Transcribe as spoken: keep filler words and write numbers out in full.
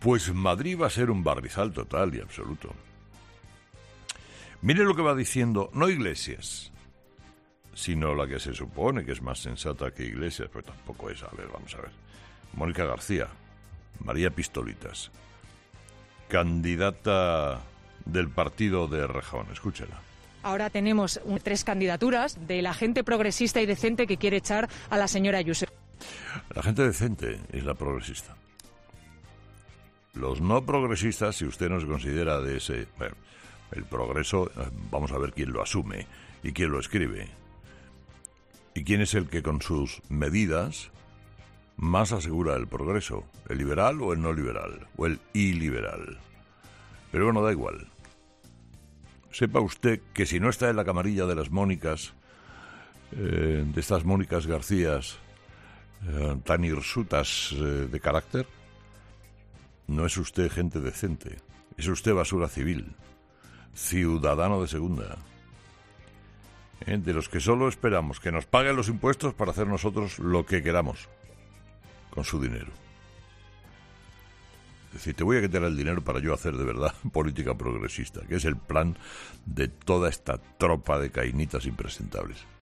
Pues Madrid va a ser un barrizal total y absoluto. Mire lo que va diciendo, no Iglesias, sino la que se supone que es más sensata que Iglesias, pero tampoco es. A ver, vamos a ver. Mónica García, María Pistolitas, candidata del partido de Rejón. Escúchela. Ahora tenemos un, tres candidaturas de la gente progresista y decente que quiere echar a la señora Ayuso. La gente decente es la progresista. Los no progresistas, si usted no se considera de ese... Bueno, el progreso, vamos a ver quién lo asume y quién lo escribe. Y quién es el que con sus medidas más asegura el progreso, el liberal o el no liberal, o el iliberal. Pero bueno, da igual. Sepa usted que si no está en la camarilla de las Mónicas, eh, de estas Mónicas Garcías, eh, tan hirsutas eh, de carácter, no es usted gente decente, es usted basura civil, ciudadano de segunda, ¿eh? De los que solo esperamos que nos paguen los impuestos para hacer nosotros lo que queramos con su dinero. Es decir, te voy a quitar el dinero para yo hacer de verdad política progresista, que es el plan de toda esta tropa de cainitas impresentables.